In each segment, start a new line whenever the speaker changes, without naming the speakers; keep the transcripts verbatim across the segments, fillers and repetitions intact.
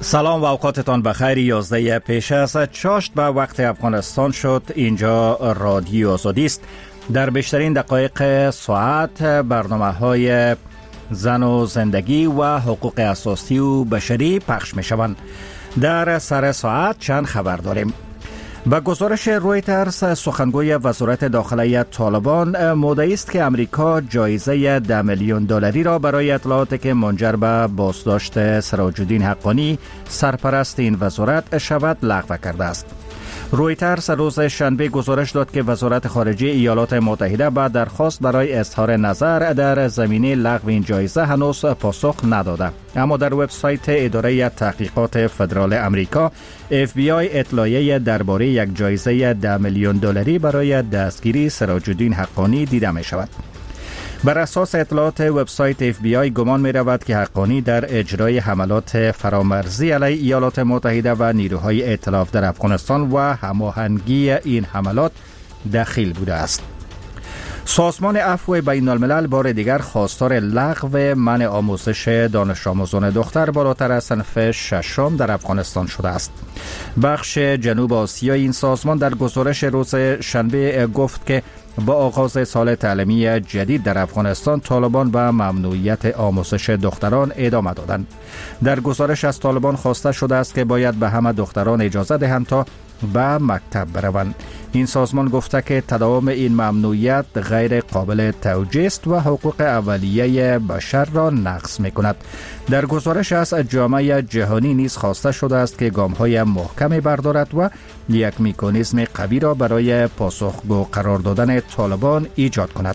سلام و اوقاتتان بخیر. یازده پیش از چاشت به وقت افغانستان شد. اینجا رادیو آزادی است. در بیشترین دقایق ساعت برنامه های زن و زندگی و حقوق اساسی و بشری پخش می شوند. در سر ساعت چند خبر داریم. با گزارش رویترز، سخنگوی وزارت داخلی طالبان مدعی است که امریکا جایزه ده میلیون دلاری را برای اطلاعاتی که منجر به بازداشت سراج الدین حقانی سرپرست این وزارت شود لغو کرده است. رویترز روز شنبه گزارش داد که وزارت خارجه ایالات متحده به درخواست برای اظهار نظر در زمینه لغو این جایزه هنوز پاسخ نداده، اما در وبسایت اداره تحقیقات فدرال امریکا اف بی آی اطلاعیه درباره یک جایزه ده میلیون دلاری برای دستگیری سراج الدین حقانی دیده می شود. بر اساس اطلاعات وبسایت اف بی آی گمان می رود که حقانی در اجرای حملات فرامرزی علیه ایالات متحده و نیروهای ائتلاف در افغانستان و هماهنگی این حملات دخیل بوده است. سازمان عفو بین الملل بار دیگر خواستار لغو منع آموزش دانش آموزان دختر بالاتر از صنف ششم در افغانستان شده است. بخش جنوب آسیای این سازمان در گزارش روز شنبه گفت که با آغاز سال تعلیمی جدید در افغانستان طالبان به ممنوعیت آموزش دختران ادامه دادند. در گزارش از طالبان خواسته شده است که باید به همه دختران اجازه دهند تا به مکتب بروند. این سازمان گفته که تداوم این ممنوعیت غیر قابل توجیه است و حقوق اولیه بشر را نقض می کند. در گزارش از جامعه جهانی نیز خواسته شده است که گام‌های محکمی بردارد و یک مکانیزم قوی را برای پاسخگو قرار دادن طالبان ایجاد کند.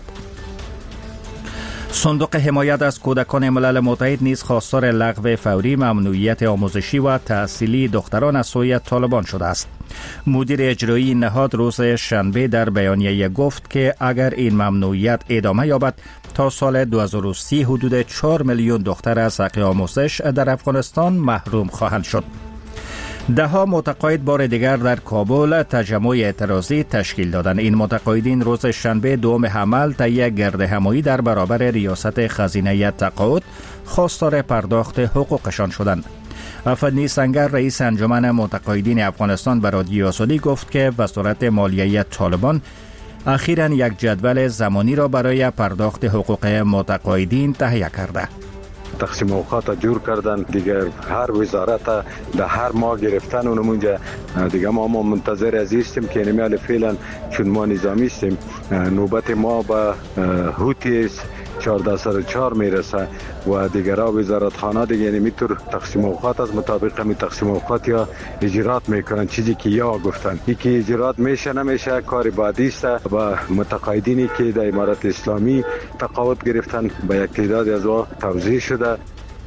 صندوق حمایت از کودکان ملل متحد نیز خواستار لغو فوری ممنوعیت آموزشی و تحصیلی دختران از سوی طالبان شده است. مدیر اجرایی نهاد روز شنبه در بیانیه گفت که اگر این ممنوعیت ادامه یابد تا سال دو هزار و سی حدود چهار میلیون دختر از حق آموزش در افغانستان محروم خواهند شد. ده ها متقاعد بار دیگر در کابل تجمع اعتراضی تشکیل دادند. این متقاعدین روز شنبه دوم حمل طی گردهمایی در برابر ریاست خزینه تقاعد خواستار پرداخت حقوقشان شدند. افندی سنگر رئیس انجمن متقاعدین افغانستان به رادیو آزادی گفت که وزارت مالیه طالبان اخیراً یک جدول زمانی را برای پرداخت حقوق متقاعدین تهیه کرده.
تقسیم اوقات جور کردن دیگه، هر وزارت در هر ماه گرفتن اونمونجا دیگه ما ما منتظر از هستیم که نمیال فعلا چون ما نظامی هستیم نوبت ما به هوتی چهارده صد و چهار میرسه و دیگر وزارت خانه دیگه نمیتور تقسیم اوقات از مطابق می تقسیم اوقات یا اجرات میکنن، چیزی که یا گفتن یکی اجرات میشه نمیشه کار بعدی است. و متقاعدینی که در امارت اسلامی تقاعد گرفتن به یک تعداد از وا توضیح شده.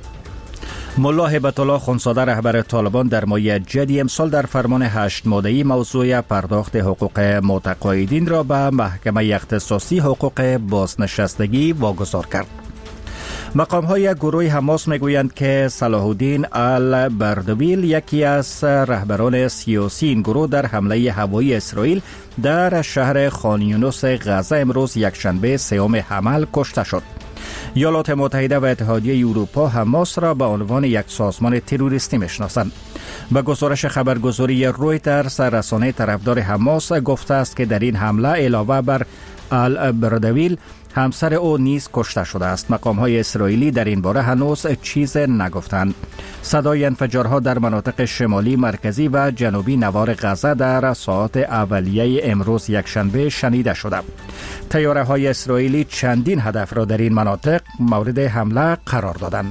ملا هیبت الله خونساده رهبر طالبان در ماه جدی امسال در فرمان هشت ماده‌ای موضوع پرداخت حقوق متقاعدین را به محکمه اختصاصی حقوق بازنشستگی واگذار کرد. مقام‌های گروه حماس میگویند که صلاح الدین البردویل یکی از رهبران سیاسی این گروه در حمله هوایی اسرائیل در شهر خان یونس غزه امروز یکشنبه سوم حمل کشته شد. ایالات متحده و اتحادیه اروپا حماس را به عنوان یک سازمان تروریستی میشناسند. به گزارش خبرگزاری رویترز، رسانه طرفدار حماس گفته است که در این حمله علاوه بر البردویل همسر او نیز کشته شده است. مقام‌های اسرائیلی در این باره هنوز چیز نگفتند. صدای انفجارها در مناطق شمالی، مرکزی و جنوبی نوار غزه در ساعات اولیه امروز یکشنبه شنیده شده. طیاره‌های اسرائیلی چندین هدف را در این مناطق مورد حمله قرار دادند.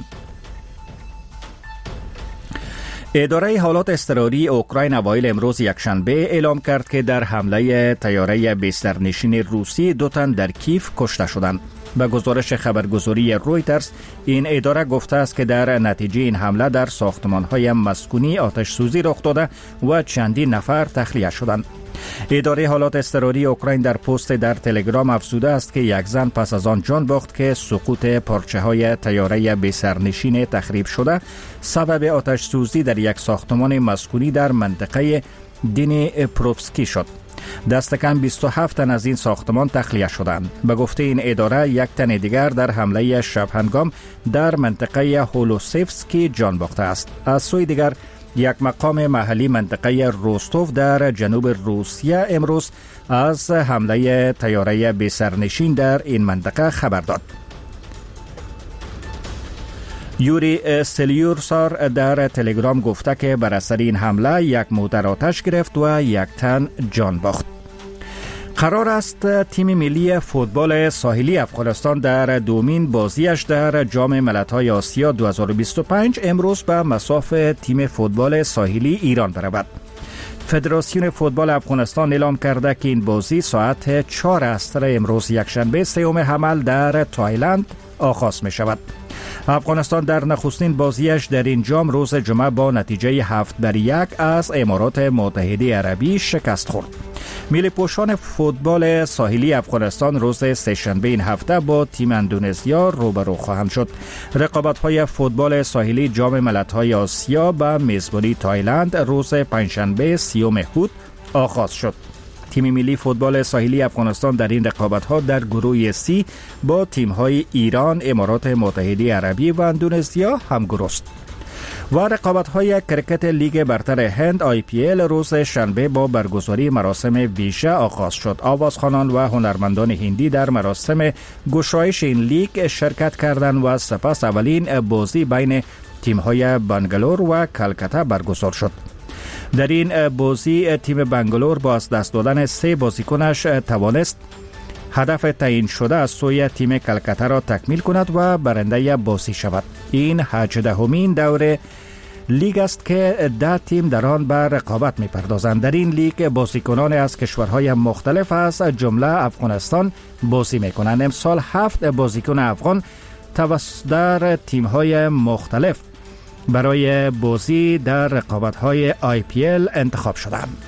اداره حالات اضطراری اوکراین اوایل امروز یکشنبه اعلام کرد که در حمله طیاره بسترنشین روسی دو تن در کیف کشته شدند. به گزارش خبرگزاری رویترز، این اداره گفته است که در نتیجه این حمله در ساختمان‌های مسکونی آتش سوزی رخ داده و چندین نفر تخلیه شدند. اداره حالات اضطراری اوکراین در پست در تلگرام افزوده است که یک زن پس از آن جان باخت که سقوط پارچه‌های طیاره بسرنشین تخریب شده سبب آتش سوزی در یک ساختمان مسکونی در منطقه دینی پروفسکی شد. دست کم بیست و هفت تن از این ساختمان تخلیه شدند. به گفته این اداره یک تن دیگر در حمله شب هنگام در منطقه هولوسیفسکی جان باخته است. از سوی دیگر یک مقام محلی منطقه روستوف در جنوب روسیه امروز از حمله طیاره بی سرنشین در این منطقه خبر داد. یوری سلیورسار در تلگرام گفته که بر اثر این حمله یک موتر آتش گرفت و یک تن جان باخت. قرار است تیم ملی فوتبال ساحلی افغانستان در دومین بازیش در جام ملت‌های آسیا دو هزار و بیست و پنج امروز به مصاف تیم فوتبال ساحلی ایران برود. فدراسیون فوتبال افغانستان اعلام کرده که این بازی ساعت چهار عصر امروز یکشنبه سوم حمل در تایلند آغاز می شود. افغانستان در نخستین بازیش در این جام روز جمعه با نتیجه هفت بر یک از امارات متحده عربی شکست خورد. ملی پوشان فوتبال ساحلی افغانستان روز سه‌شنبه این هفته با تیم اندونزیا روبرو خواهند شد. رقابت‌های فوتبال ساحلی جام ملت‌های آسیا به میزبانی تایلند روز پنجشنبه سیوم هود آغاز شد. تیم ملی فوتبال ساحلی افغانستان در این رقابت‌ها در گروه سی با تیم‌های ایران، امارات متحده عربی و اندونزیا همگروه است. و رقابت‌های کرکت لیگ برتر هند آی پی ال روز شنبه با برگزاری مراسم ویژه آغاز شد. آوازخوانان و هنرمندان هندی در مراسم گشایش این لیگ شرکت کردند و سپس اولین بازی بین تیم‌های بنگلور و کلکته برگزار شد. در این بازی تیم بنگلور با از دست دادن سه بازیکنش توانست هدف تعیین شده از سوی تیم کلکته را تکمیل کند و برنده بازی شود. این هجدهمین دور لیگ است که ده تیم در آن به رقابت می‌پردازند. در این لیگ بازیکنان از کشورهای مختلف از جمله افغانستان بازی می‌کنند. امسال هفت بازیکن افغان توسط در تیم‌های مختلف برای بازی در رقابت‌های آی پی ال انتخاب شدند.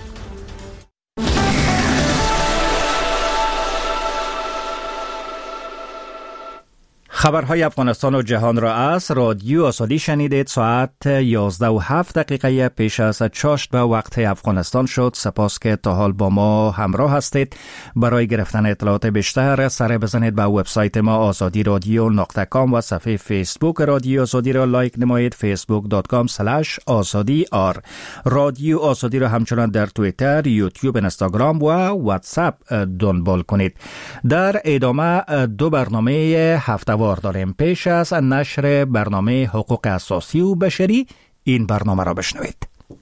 خبرهای افغانستان و جهان را از رادیو آزادی شنیدید. ساعت یازده و هفت دقیقه پیش از چاشت به وقت افغانستان شد. سپاس که تا حال با ما همراه هستید. برای گرفتن اطلاعات بیشتر سر بزنید به وبسایت ما آزادی رادیو نقطه کام و صفحه فیسبوک رادیو آزادی را لایک نمایید. فیسبوک دات کام اسلش آزادی آر. رادیو آزادی را همچنان در توییتر، یوتیوب، اینستاگرام و واتساپ دنبال کنید. در ادامه دو برنامه هفته‌وار داریم. پیش از نشر برنامه حقوق اساسی و بشری این برنامه را بشنوید.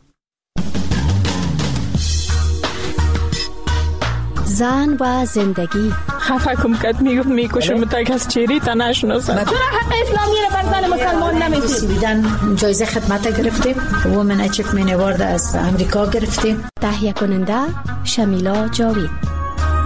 زن و زندگی.
خفه کم کد میگفت میکشم تا کس چیری تا نشناسن. چرا حق اسلامی را بر زن مسلمان نمیدید؟
بیدن جایزه خدمت گرفتیم. وومن اچیومنت اوارد از امریکا گرفتیم.
تهیه کننده شمیلا جاوید.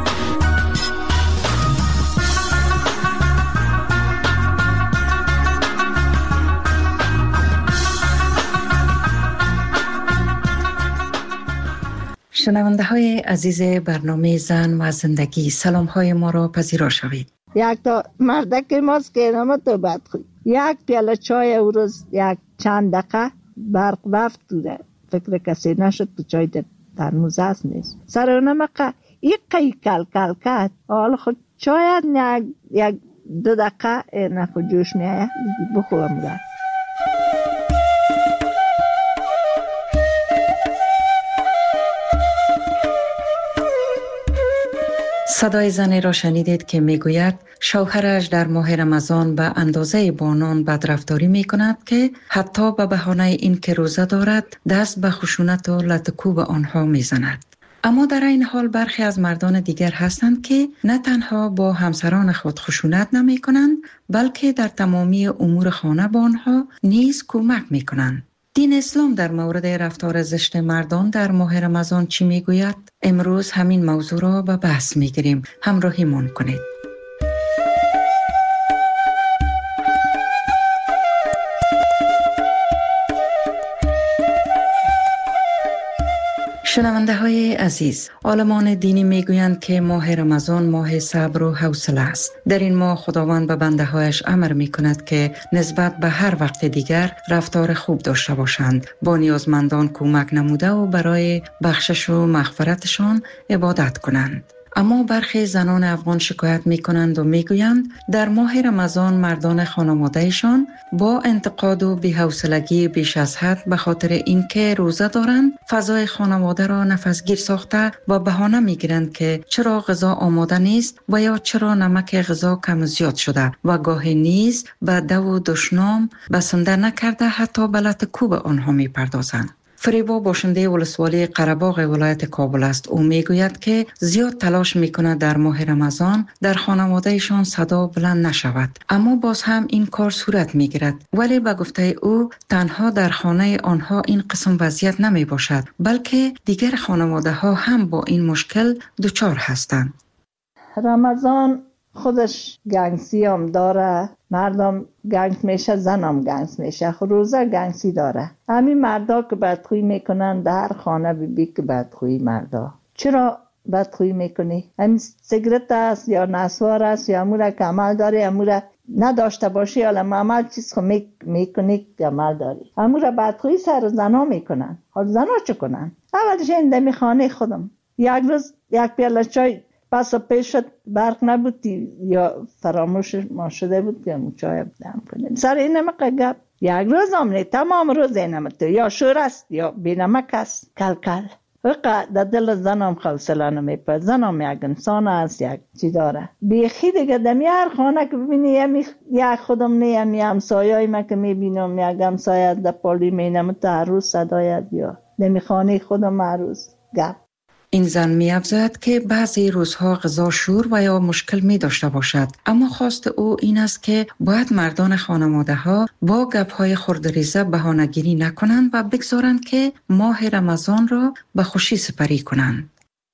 شنونده های عزیز برنامه زن و زندگی، سلام های ما را پذیرا شوید.
یک تا مردک ماست که نما تو بد خوی یک پیاله چای او روز یک چند دقیقه برق رفت دوره فکر کسی نشد تو چای در ترموز هست نیست سر اونمقه یک قی کل کل کد حالا خود چای یک یک دو دقیقه نخو جوش میایه بخورم در
صدای زنی را شنیدید که میگوید شوهرش در ماه رمضان به اندازه بانان بدرفتاری می کند که حتی به بهانه این که روزه دارد دست به خشونت و لطکوب آنها می زند. اما در این حال برخی از مردان دیگر هستند که نه تنها با همسران خود خشونت نمی کنند بلکه در تمامی امور خانه با آنها نیز کمک می کنند. دین اسلام در مورد رفتار زشت مردان در ماه رمضان چی میگوید؟ امروز همین موضوع را به بحث میگیریم. همراهیمان کنید. شنونده های عزیز، عالمان دینی می گویند که ماه رمضان ماه صبر و حوصله است. در این ماه خداوند به بنده هایش امر می کند که نسبت به هر وقت دیگر رفتار خوب داشته باشند، با نیازمندان کمک نموده و برای بخشش و مغفرتشان عبادت کنند. اما برخی زنان افغان شکایت می کنند و می گویند در ماه رمضان مردان خانوادهشان با انتقاد و بی‌حوصلگی بیش از حد به خاطر اینکه روزه دارند فضای خانواده را نفسگیر ساخته و بهانه می گیرند که چرا غذا آماده نیست و یا چرا نمک غذا کم و زیاد شده و گاهی نیز به دو و دشنام بسنده نکرده حتی به لط کوب آنها می پردازند. فریبا باشنده ولسوالی قره‌باغ ولایت کابل است. او میگوید که زیاد تلاش میکند در ماه رمضان در خانوادهشان صدا بلند نشود، اما باز هم این کار صورت میگیرد. ولی به گفته او تنها در خانه آنها این قسم وضعیت نمی باشد، بلکه دیگر خانواده ها هم با این مشکل دچار هستند.
رمضان خودش گنگسی هم داره، مردم گنگ میشه، زنم گنگ میشه، روزه گنگسی داره. همین مردا که بدخویی میکنن در خانه بی بی که بدخویی مردا. چرا بدخویی میکنی؟ همین سیگرت است یا نسوار است یا اموره که عمل داری، اموره نداشته باشی حالا عمل چیز خو میکنی که عمل داری. اموره بدخویی سر زنا میکنن. حال زنا چه کنن؟ اولش این دمی خانه خودم یک روز یک پیاله چای پس پیش شد برق نبودی یا فراموش ما شده بود که چای دم کنیم سر این نمک گپ یک روز هم تمام روز این نمک یا شور است یا بی نمک است کل کل وقت در دل زنم حوصله نمیپه. زنم یک انسان است، یک چی داره بیخی دیگه دمی هر خانه که ببینی یک خودم نه یمی همسایه‌ای من که میبینم یک همسایه در پالی مینم تا هر روز صدایت یا دمی خانه خودم هر روز گپ.
این زن می افزاید که بعضی روزها غذا شور و یا مشکل می داشته باشد، اما خواست او این است که باید مردان خانواده ها با گپ های خردریزه بهانه‌گیری نکنند و بگذارند که ماه رمضان را به خوشی سپری کنند.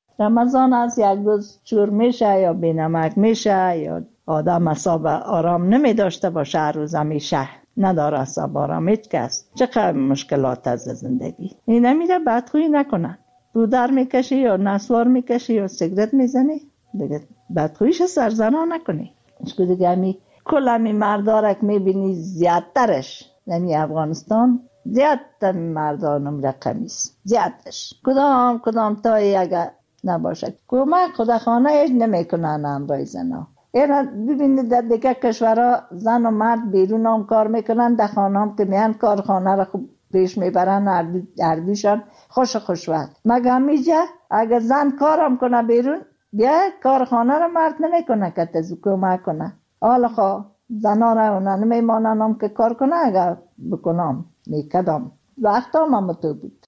رمضان از یک روز شور میشه یا بینمک میشه یا آدم اصاب آرام نمی داشته باشه، هر روز همیشه نداره اصاب آرام هیچ کس. چقدر مشکلات از زندگی این نمیره بدخویی نکنن. رو در میکشی یا نسوار میکشی یا سیگرت میزنی دیگه بدخویش سر زنا نکنی. اشکو دیگه همی کل همی مردارک میبینی زیادترش نمی افغانستان زیادتر مردانم رقمیست زیادش کدام کدام تایی اگر نباشد کمک خدا خانه ایش نمیکنن امرای زنا. اینا ببینید در دیگه کشورها زن و مرد بیرون هم کار میکنن، در خانه هم که میان کارخانه را خوب پیش میبرن اردوشان خوش خوشوقت. مگه همیجه اگر زن کارم کنه بیرون بیا کارخانه را مرد نمیکنه که تزو کمک کنه. حالا خواه زنا را اونا نمیمانن هم که کار کنه اگر بکنم میکدم وقت هم هم تو بود.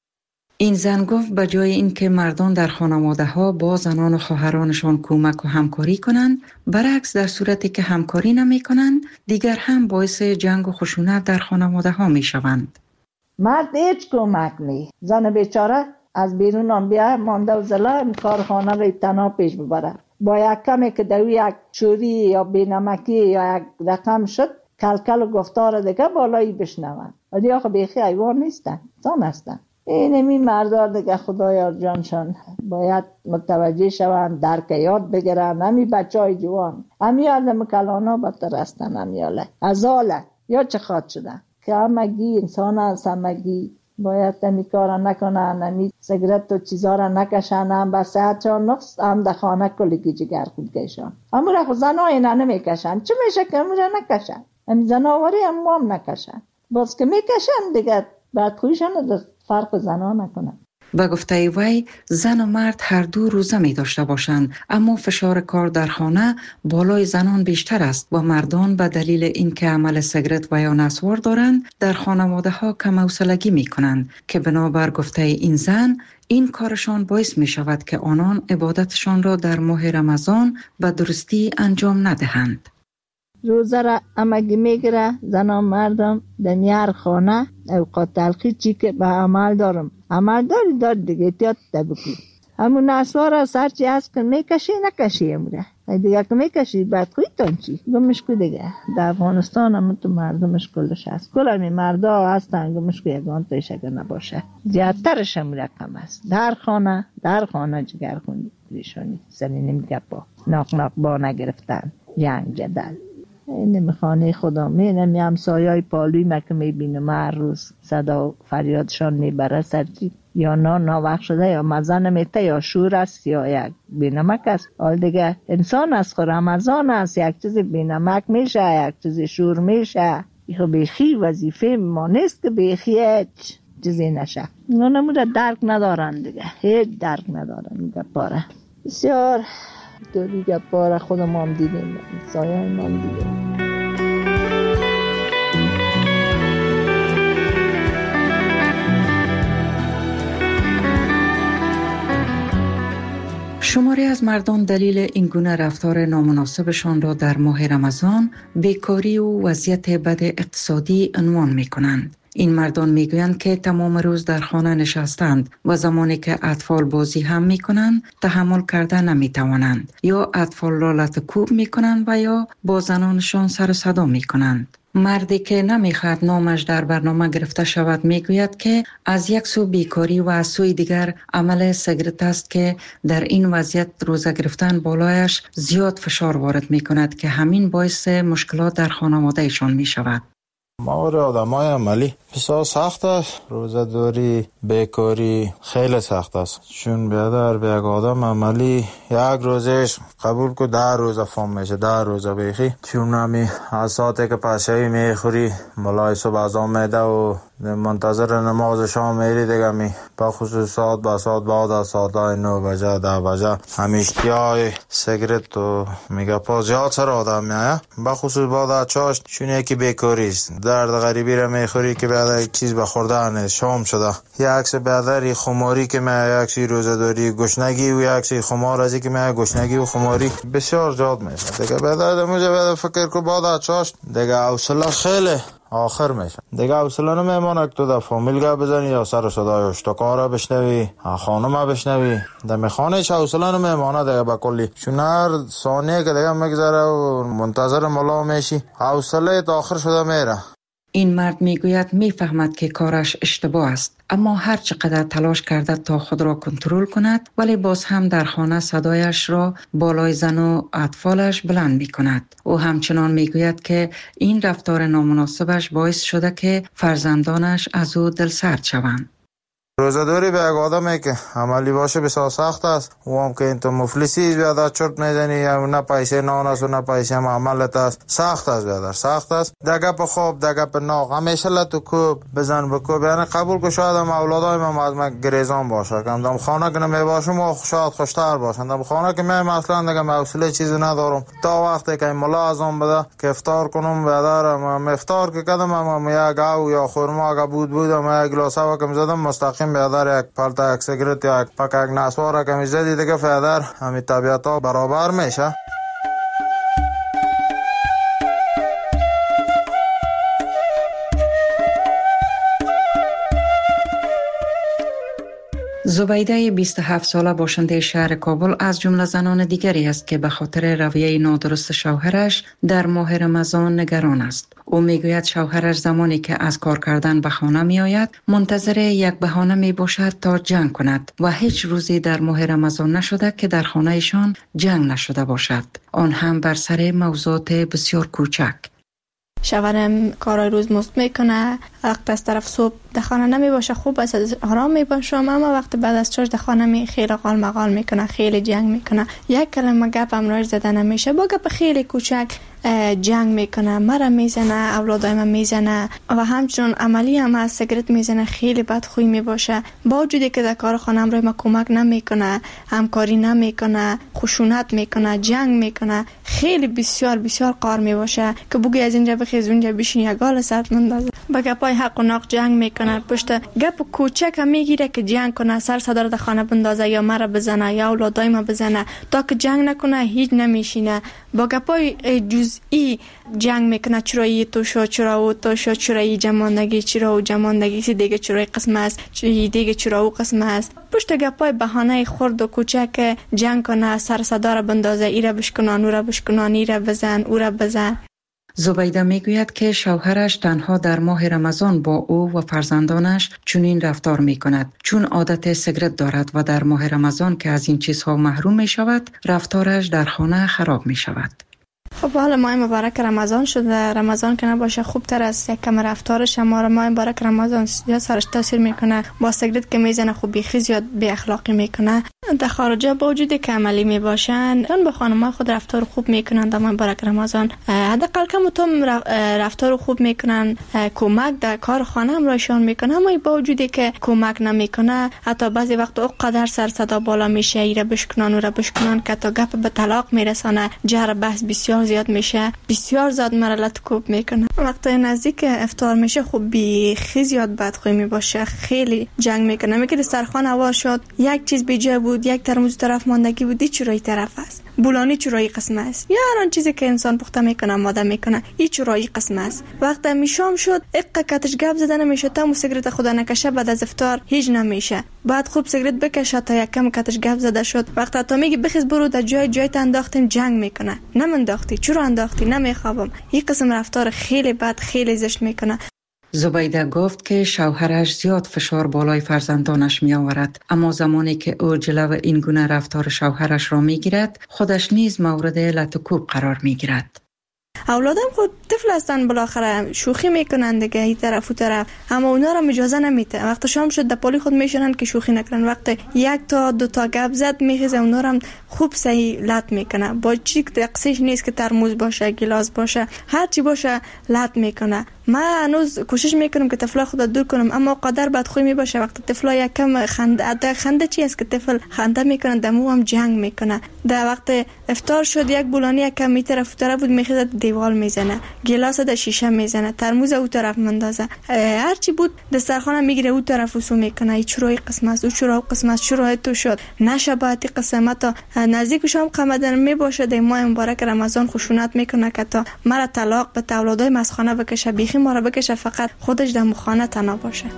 این زن گفت به جای اینکه مردان در خانواده ها با زنان و خواهرانشان کمک و همکاری کنند، برعکس در صورتی که همکاری نمی کنند دیگر هم باعث جنگ و خشونت در خانواده ها می شوند.
مرد هیچ کمک نی، زن بیچاره از بیرون هم بیا مانده و زلا کارخانه را تنها پیش ببره. با یک کمی که دوی یک چوری یا بینمکی یا یک رقم شد کلکل و گفتار دیگه بالایی بشنون. ولی آخه بیخی ایوان نیستن، زن هستن. اینمی مردار دیگه خدایا جانشان باید متوجه شوند، درک یاد بگیرن. همی بچه های جوان همی آدم کلانا بطر هستن، همی آله ازاله یا چه خواد شدن که همگی انسان هست، همگی باید همی کارا نکنن، همی سیگرت و چیزا را نکشن، هم به صحتشان نقص، هم در خانه کلگی جگر خود کشن. همو را خود زن ها اینا نمی کشن، چه میشه که همو را نکشن؟ همی زن آواری همو هم نکشن، باز که میکشن دیگه بعد خویشان در فرق زن ها نکنن.
به گفته وی زن و مرد هر دو روزه می داشته باشند، اما فشار کار در خانه بالای زنان بیشتر است و مردان به دلیل اینکه عمل سیگرت و یا نسوار دارند در خانواده ها کم حوصلگی می کنند که بنابر گفته این زن این کارشان باعث می شود که آنان عبادتشان را در ماه رمضان به درستی انجام ندهند.
روزه را امگی میگیره زنان مردم دمیار خانه اوقات تلخی چی که به عمل دارم عمل داری دار دیگه تیاد تبکی همون نسوار را سرچی هست که میکشی نکشی امره دیگه که میکشی بعد خویتان چی گمش کو دیگه. در افغانستان هم تو مردمش کلش هست، کل همی مردا هستن گمش کو یگان تایش اگر نباشه زیادترش هم رقم است. در خانه در خانه جگر خوندی پریشانی سنی نمیگه با ناق ناق با نگرفتن جنگ جدل نمیخانه خدا مینم یه همسایای پالوی مکه میبینم هر روز صدا فریادشان میبره سرچی یا نا ناوقت شده یا مزه نمیته یا شور است یا یک بینمک است. حال دیگه انسان است خود رمضان است، یک چیزی بینمک میشه یک چیزی شور میشه. ایخو بیخی وظیفه ما نیست که بیخی هیچ چیزی نشه. اونا نموده درک ندارن دیگه، هیچ درک ندارن گپاره بسیار دوری گپاره. خود ما هم دیدیم سایه ما هم دیدیم.
شماری از مردم دلیل این گونه رفتار نامناسبشان را در ماه رمضان بیکاری و وضعیت بد اقتصادی عنوان می کنند. این مردان می گویند که تمام روز در خانه نشستند و زمانی که اطفال بازی هم می کنند تحمل کرده نمی توانند، یا اطفال را لطکوب می کنند و یا با زنانشان سر و صدا می کنند. مردی که نمیخواد نامش در برنامه گرفته شود میگوید که از یک سو بیکاری و از سوی دیگر عمل سیگارت است که در این وضعیت روزه گرفتن بالایش زیاد فشار وارد میکند که همین باعث مشکلات در خانواده ایشان میشود.
ماور آدمای عملی بسیار سخت است. روزه‌داری بیکاری خیلی سخت است، چون بیادر به یک آدم عملی یک روزش قبول که ده روزه فهم میشه، ده روزه بیخی. چون همی از ساعتی که پشهی میخوری ملای صبح ازام میده و منتظر نماز شام میری دیگه می با خصوص ساعت با ساعت بعد از ساعت نو بجه ده بجه همیشتی های سیگرت و میگه پا زیاد سر آدم میایه، با خصوص بعد از چاشت چون یکی بیکاری است. درد غریبی را میخوری که بعد یک چیز بخورده نیست، شام شده یک عکس بعد خماری که میایه، یک سی روزه داری گشنگی و یک سی خمار ازی که میایه گشنگی و خماری بسیار زیاد میشه دیگه. بعد از موجه بعد فکر که بعد از چاشت دیگه حوصله خیلی آخر میشه دیگه. حوصله نمیمونه که تو در فامیل گپ بزنی یا سر صدای اشتکارا بشنوی، خانم بشنوی، در میخانه هیچ حوصله نمیمونه دیگه با کلی. چون هر ثانیه که دیگه میگذره و منتظر ملا میشی حوصله تا آخر شده میره.
این مرد میگوید میفهمد که کارش اشتباه است، اما هر چقدر تلاش کرده تا خود را کنترل کند ولی باز هم در خانه صدایش را بالای زن و اطفالش بلند می کند. او همچنان میگوید که این رفتار نامناسبش باعث شده که فرزندانش از او دلسرد شوند.
روزه‌داری به یک آدمی که عملی باشه بسیار سخت است. و هم که این تو مفلسی بیادر چرت میزنی یا نه پیسه نان است و نه پیسه معاملت است، سخت است بیادر، سخت است. دگه په خوب دگه په ناق همیشه لتو کوب بزن بکوب. یعنی قبول که شاید هم اولادای من از من گریزان باشه که دم خانه که نمی باشم و شاید خوشتر باشن. دم خانه که من مثلا دیگه حوصله چیزی ندارم تا وقتی که ملا ازم بده که افطار کنم بیادر. من افطار که کردم هم یک گاو یا خرما که بود بودم یک گلاس هوا که میزدم مستقیم بیادر یک پالتا یک سیگرت یا یک پاک یک نسوار که میزدی دیگه بیادر همین طبیعت ها برابر میشه.
زبیده بیست و هفت ساله باشنده شهر کابل از جمله زنان دیگری است که به خاطر رویه نادرست شوهرش در ماه رمضان نگران است. او میگوید شوهرش زمانی که از کار کردن به خانه می آید منتظر یک بهانه می باشد تا جنگ کند و هیچ روزی در ماه رمضان نشده که در خانهشان جنگ نشده باشد، آن هم بر سر موضوعات بسیار کوچک.
شوهرم کارای روز مست میکنه، وقت از طرف صبح در خانه نمی باشه، خوب است آرام می باشم، اما وقت بعد از چاش در خانه می خیلی قال مقال میکنه، خیلی جنگ میکنه، یک کلمه گپ هم راش زده نمیشه، با گپ خیلی کوچک جنگ میکنه، مرا میزنه، اولادای من میزنه و همچنان عملی هم از سیگرت میزنه، خیلی بدخوی میباشه. با وجودی که در کار خانم روی ما کمک نمیکنه، همکاری نمیکنه، خشونت میکنه، جنگ میکنه، خیلی بسیار بسیار قار میباشه که بگی از اینجا بخیز اونجا بشین یک گال سرت مندازه. با گپای حق و ناق جنگ میکنه، پشت گپ کوچک میگیره که جنگ کنه، سر صدا در خانه بندازه یا مرا بزنه یا اولادای ما بزنه. تا که جنگ نکنه هیچ نمیشینه. با گپای جزئی جنگ میکنه. چرایی تو شو، چرا او تو شو، چرایی جماندگی، چرا او جماندگی، سی دیگه چرای قسم است، چی دیگه چرا او قسم است. پشت گپای بهانه خرد و کوچک جنگ کنه، سر صدا را بندازه، ایره بشکنان، او را بشکنان، ایره بزن، او را بزن.
زبیده میگوید که شوهرش تنها در ماه رمضان با او و فرزندانش چنین رفتار میکند، چون عادت سیگرت دارد و در ماه رمضان که از این چیزها محروم می شود، رفتارش در خانه خراب می شود.
خب حالا ماه مبارک رمضان شده، رمضان که نباشه خوب تر از یک کم رفتارش، اما ماه مبارک رمضان یا سرش تاثیر میکنه، با سیگرت که میزنه خوب بیخی زیاد بی اخلاقی میکنه. در خارجه با وجودی که عملی میباشن، اون با خانم‌ها خود رفتار خوب میکنن در ماه مبارک رمضان. حداقل کم تو رفتار خوب میکنن، کمک در کار خانه هم رایشان میکنه، اما با وجودی که کمک نمیکنه، حتی بعضی وقت اونقدر سر صدا بالا میشه، ایره بشکنان و را بشکنان که تا گپ به طلاق میرسانه، جر بحث بسیار زیاد میشه، بسیار زیاد مرلت کوب میکنه. وقتی نزدیک افطار میشه خوب بیخی زیاد بدخوی میباشه، خیلی جنگ میکنه. میگه دسترخوان هوا شد، یک چیز بیجا بود، یک ترموز طرف ماندگی بود، دی چرایی طرف است، بولانی چرایی قسم است، یا هر آن چیزی که انسان پخته میکنه ماده میکنه، این چرایی قسم است. وقتی میشام شد اقا کتش گپ زدن نمیشه، تا سیگرت خدا نکشه بعد از افطار هیچ نمیشه، بعد خوب سیگرت بکشه تا یک کم کتش گپ زده شد. وقتی تا میگی بخیز برو در جای جای انداختیم، جنگ میکنه، نمنداختی چرا انداختی، نمیخوابم. این قسم رفتار خیلی بد، خیلی زشت میکنه.
زبیده گفت که شوهرش زیاد فشار بالای فرزندانش می آورد، اما زمانی که او جلو این گونه رفتار شوهرش را می گیرد، خودش نیز مورد لت و کوب قرار می گیرد.
اولادم خود طفل هستن، بالاخره شوخی میکنن دیگه، این طرف و طرف، اما اونا را اجازه نمیده. وقت شام شد در پالی خود میشنن که شوخی نکنن. وقت یک تا دو تا گپ زد میخیزه، اونا را خوب صحیح لط میکنه. با چی دقیقش نیست که ترموز باشه، گلاس باشه، هر چی باشه لط میکنه. من هنوز کوشش میکنم که طفلا خود دور کنم، اما قدر بدخوی میباشه. وقتی طفلا یک کم خنده، خنده چی است که طفل خنده میکنه، دمو هم جنگ میکنه. در وقت افطار شد یک بولانی یک کم می طرف طرف بود، میخیزه دیوال میزنه، گلاس در شیشه میزنه، ترموز او طرف مندازه، هر چی بود دسترخوان میگیره او طرف وسو میکنه. ای چرای قسم است، او چرا قسم است، چرا تو شد نشباتی قسمت نزدیک شام قمدن میباشه. در ماه مبارک رمضان خشونت میکنه که تا مرا طلاق به اولادای مسخانه بکشه، بیخی ما را بکشه، فقط خودش در مخانه تنها باشه.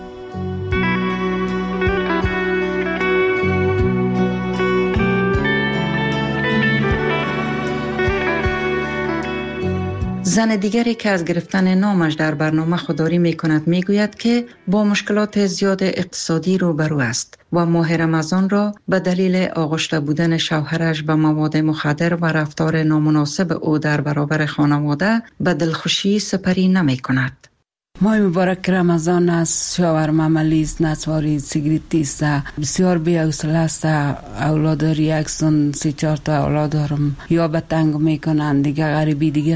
زن دیگری که از گرفتن نامش در برنامه خودداری می کند می گوید که با مشکلات زیاد اقتصادی روبرو است و ماه رمضان را به دلیل آغشته بودن شوهرش به مواد مخدر و رفتار نامناسب او در برابر خانواده به دلخوشی سپری نمی کند.
ماه مبارک رمضان است، شوهرم عملی است، نسواری، سیگریتی است، بسیار بی حوصله است. اولاد داری، اکسون سی چهار تا اولاد دارم، یا به تنگ میکنن دیگه، غریبی دیگه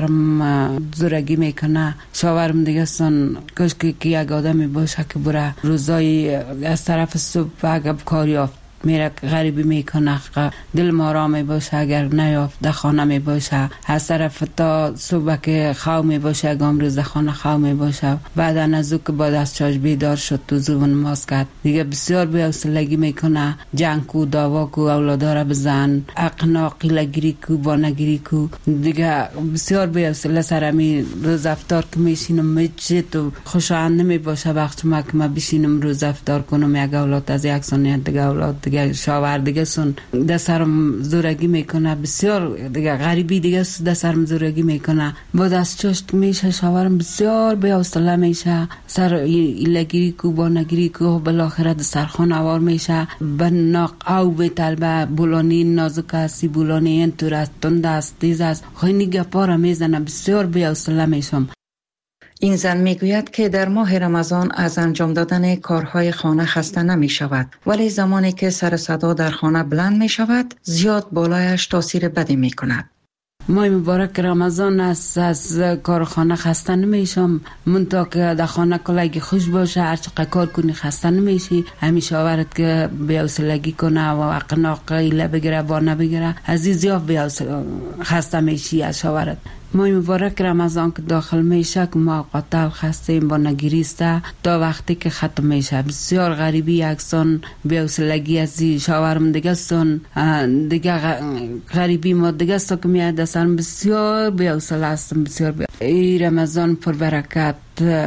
سرم زورگی میکنه. شوهرم دیگه سن کاش که یک آدمی باشه که بره روزای از طرف صبح اگه کار یافت میره غریبی میکنه، دل ما را می باشه، اگر نیافت در خانه می باشه، از طرف تا صبح که خو می باشه، اگام روز در خانه خو می باشه، بعد از او که با دست چاش بیدار شد تو زبون ماست کرد دیگه، بسیار بی حوصلگی میکنه، جنگ کو، دعوا کو، اولادا را بزن، اقنا قیلگیری کو، بانگیری کو دیگه، بسیار بی حوصله سرمی. روز افطار که میشینم میچه تو خوشایند نمی باشه وقت ما که ما بشینم روز افطار کنم، یک اولاد از یک سنیت دیگه اولاد دیگه شاور دیگه سن دسترم زورگی میکنه، بسیار دیگه غریبی دیگه دسترم زورگی میکنه، با دست چشت میشه شاورم بسیار بی حوصله میشه، سر ایلگیری کو، بانگیری کو، بالاخره دسترخوان اوار میشه، به ناق او به طلبه بولانی نازک هستی، بولانی این طور است، تند است، تیز است، خیلی گپا را میزنه، بسیار بی حوصله میشم.
این زن میگوید که در ماه رمضان از انجام دادن کارهای خانه خسته نمی شود، ولی زمانی که سر صدا در خانه بلند می شود زیاد بالایش تاثیر بدی می کند.
ماه مبارک رمضان است، از کار خانه خسته نمیشم، منطقه که در خانه کلگی خوش باشه، هر چقدر کار کنی خسته نمیشی. همیشه آورد که بی‌حوصلگی کنه و اقناق ایله بگیره با نبگیره، از این زیاد بی‌حوصله خسته میشی از شاورت. ماه مبارک رمضان که داخل میشه که ما قاتل هستیم با نگریسته تا وقتی که ختم میشه. بسیار غریبی یکسان بی‌حوصلگی از شاورم دیگه سن دیگه غریبی ما دیگه است که میاد دستم بسیار بی‌حوصله هستم. بسیار بی... ای رمضان پر برکت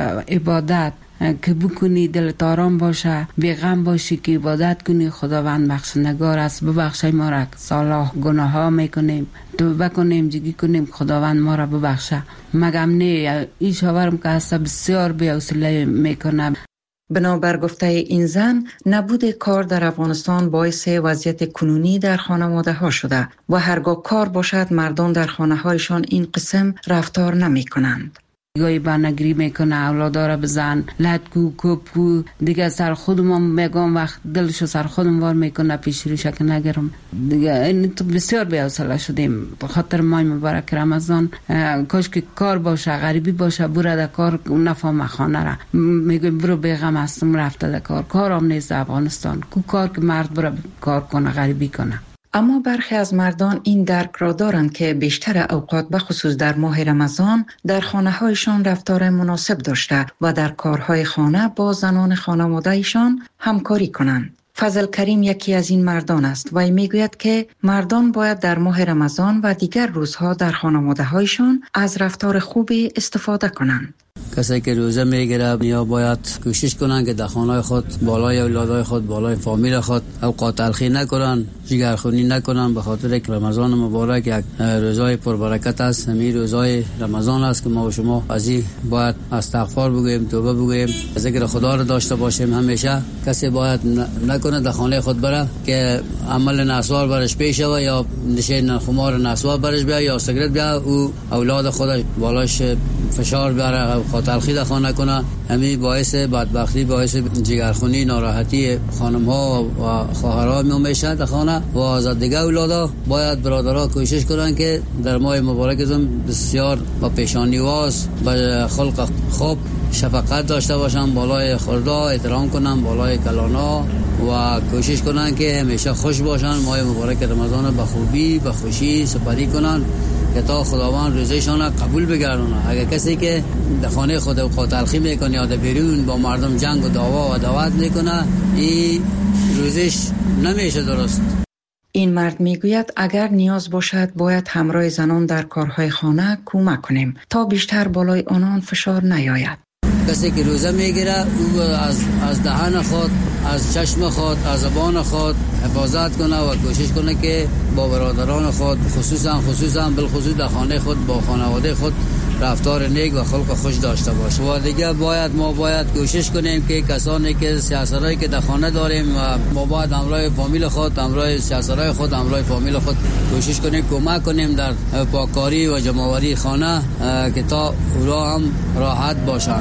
عبادت که بکنی دلت آرام باشه، بیغم باشی که عبادت کنی. خداوند بخشنگار است، ببخشای ما را صلاح گناه ها میکنیم، توبه کنیم، جگی کنیم، خداوند ما را ببخشه. مگم نه این شاورم که هست بسیار بی‌حوصله میکنه.
بنابر گفته این زن، نبود کار در افغانستان باعث وضعیت کنونی در خانواده ها شده و هرگاه کار باشد مردان در خانه هایشان این قسم رفتار نمی کنند.
گاهی بانگری میکنه، اولادا را بزن، لد کو کوب کو دیگه سر خودم میگم وقت دلشو سر خودم وار میکنه پیش روش که نگرم دیگه. این تو بسیار بی‌حوصله شدیم به خاطر ماه مبارک رمضان. کاش که کار باشه، غریبی باشه، برو در کار، نفهم خانه را میگم برو بیغم هستم رفته در کار. کارم نیست افغانستان کو کار که مرد برو کار کنه، غریبی کنه.
اما برخی از مردان این درک را دارند که بیشتر اوقات به خصوص در ماه رمضان در خانه هایشان رفتار مناسب داشته و در کارهای خانه با زنان خانواده‌ایشان همکاری کنند. فضل کریم یکی از این مردان است و میگوید که مردان باید در ماه رمضان و دیگر روزها در خانواده‌هایشان از رفتار خوبی استفاده کنند.
کسی که روزه میگیره یا باید کوشش کنن که در خانه خود بالای اولادای خود، بالای فامیل خود اوقات تلخی نکنن، جگرخونی نکنن، به خاطر که رمضان مبارک یک روزای پربرکت است. همین روزای رمضان است که ما و شما از این باید استغفار بگویم، توبه بگویم، ذکر خدا را داشته باشیم. همیشه کسی باید نکنه در خانه خود بره که عمل نسوار برش پیش و یا نشین خمار نسوار برش بیا یا سیگرت بیا او اولاد خودش بالاش فشار بیاره، تلخی در خانه کنه. همین باعث بدبختی، باعث جگرخونی، ناراحتی خانم ها و خواهرها میشه در خانه و از دیگه اولادا. باید برادرها کوشش کنن که در ماه مبارک بسیار با پیشانیواز با خلق خوب شفقت داشته باشن، بالای خوردا احترام کنن، بالای کلانا و کوشش کنن که همیشه خوش باشن. ماه مبارک رمضان به خوبی به خوشی سپری کنن که تا خداوند روزشان قبول بگردونه. اگر کسی که در خانه خود اوقات تلخی میکنه یا در بیرون با مردم جنگ و دعوا و دعوت میکنه، این روزش نمیشه درست.
این مرد میگوید اگر نیاز باشد باید همراه زنان در کارهای خانه کمک کنیم تا بیشتر بالای آنان فشار نیاید.
کسی که روزه میگیره او از از دهان خود، از چشم خود، از زبان خود حفاظت کنه و کوشش کنه که با برادران خود خصوصا خصوصا بالخصوص در خانه خود با خانواده خود رفتار نیک و خلق خوش داشته باشه. و دیگه باید ما باید کوشش کنیم که کسانی که سیاستایی که در خانه داریم و ما باید همراه فامیل خود، همراه سیاستای خود، همراه فامیل خود کوشش کنیم کمک کنیم در پاککاری و جمع‌آوری خانه که تا اونها هم راحت باشن.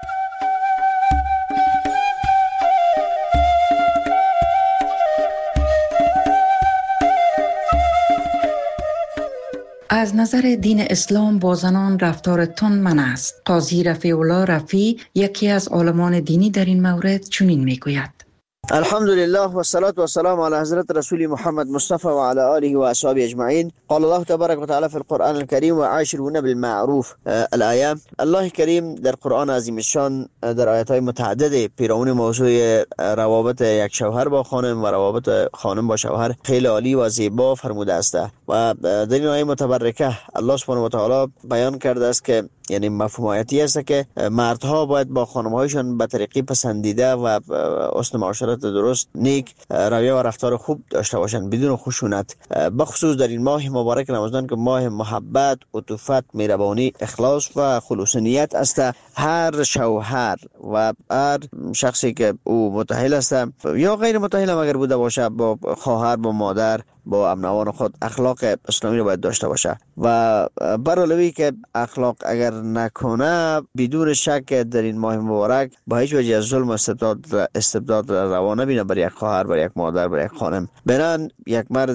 از نظر دین اسلام با زنان رفتار تند منع است. قاضی رفیع الله رفیع یکی از عالمان دینی در این مورد چنین میگوید:
الحمدلله و الصلاة و السلام على حضرت رسول محمد مصطفى و على آله و اصحابه اجمعین. قال الله تبارک و تعالی فی القرآن الكریم و عاشرون بالمعروف الآیه. الله کریم در قرآن عظیم الشان در آیات های متعدد پیرامون موضوع روابط یک شوهر با خانم و روابط خانم با شوهر خیلی عالی و زیبا فرموده است و در این آیه متبرکه الله سبحانه و تعالی بیان کرده است که یعنی مفهوم آیتی است که مردها باید با خانم‌هایشان به طریقی پسندیده و حسن معاشرت درست، نیک رویه و رفتار خوب داشته باشند بدون خشونت. بخصوص در این ماه مبارک رمضان که ماه محبت، عطوفت، مهربانی، اخلاص و خلوص نیت است، هر شوهر و هر شخصی که او متأهل است یا غیر متأهل اگر بوده باشه با خواهر، با مادر، با امنوان خود اخلاق اسلامی رو باید داشته باشه و برعلاوه که اخلاق اگر نکنه بدون شک در این ماه مبارک با هیچ وجه از ظلم و استبداد استبداد روا نبینه بر یک خواهر، بر یک مادر، بر یک خانم. بنان یک مرد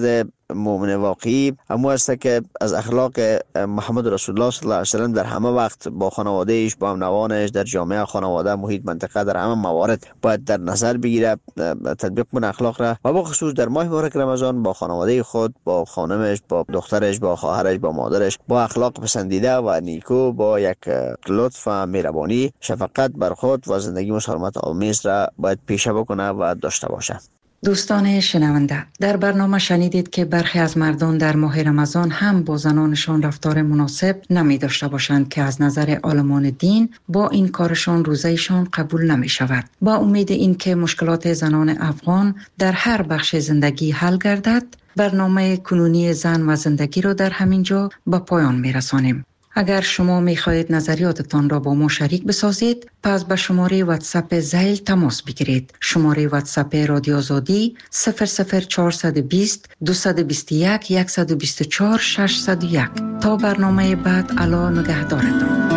مؤمن واقعی همو است که از اخلاق محمد رسول الله صلی الله علیه و سلم در همه وقت با خانوادهش، با همنوانش، در جامعه، خانواده، محیط، منطقه، در همه موارد باید در نظر بگیره، تطبیق کنه اخلاق را و با خصوص در ماه مبارک رمضان با خانواده خود، با خانمش، با دخترش، با خواهرش، با مادرش با اخلاق پسندیده و نیکو، با یک لطف و مهربانی، شفقت بر خود و زندگی مسالمت آمیز را باید پیشه بکنه و داشته باشه.
دوستان شنونده، در برنامه شنیدید که برخی از مردان در ماه رمضان هم با زنانشان رفتار مناسب نمی داشته باشند که از نظر عالمان دین با این کارشان روزهشان قبول نمی شود. با امید این که مشکلات زنان افغان در هر بخش زندگی حل گردد، برنامه کنونی زن و زندگی را در همین جا به پایان می رسانیم. اگر شما می خواهید نظریاتتان را با ما شریک بسازید، پس به شماره واتساپ زیل تماس بگیرید. شماره واتساپ رادیو آزادی صفر صفر چهارصد و بیست دویست و بیست و یک صد و بیست و چهار ششصد و یک. تا برنامه بعد، الا نگهدارتان.